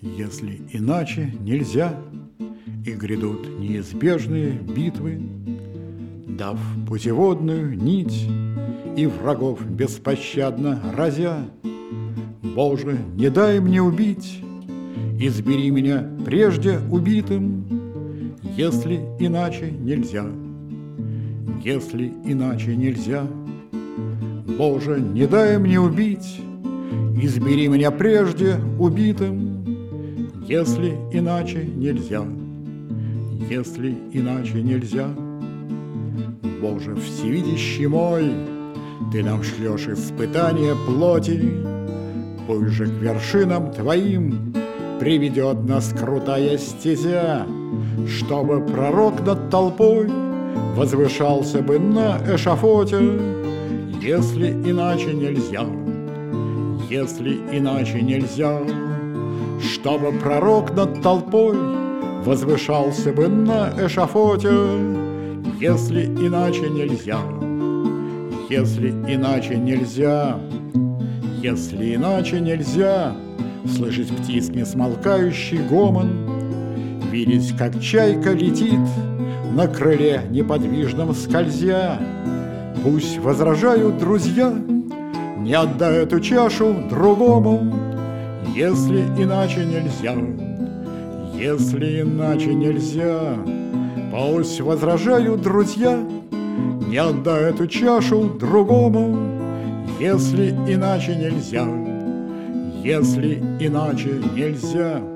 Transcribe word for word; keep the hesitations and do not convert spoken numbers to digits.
Если иначе нельзя, и грядут неизбежные битвы, дав путеводную нить и врагов беспощадно разя, Боже, не дай мне убить, избери меня прежде убитым, если иначе нельзя, если иначе нельзя. Боже, не дай мне убить, избери меня прежде убитым, если иначе нельзя, если иначе нельзя. Боже, всевидящий мой, Ты нам шлешь испытания плоти, пусть же к вершинам Твоим приведет нас крутая стезя, чтобы пророк над толпой возвышался бы на эшафоте, если иначе нельзя, если иначе нельзя, чтобы пророк над толпой возвышался бы на эшафоте, если иначе нельзя, если иначе нельзя, если иначе нельзя слышать птиц несмолкающий гомон, видеть, как чайка летит на крыле неподвижном скользя. Пусть возражают друзья, не отдай эту чашу другому, если иначе нельзя, если иначе нельзя. Пусть возражают друзья, не отдай эту чашу другому, если иначе нельзя, если иначе нельзя.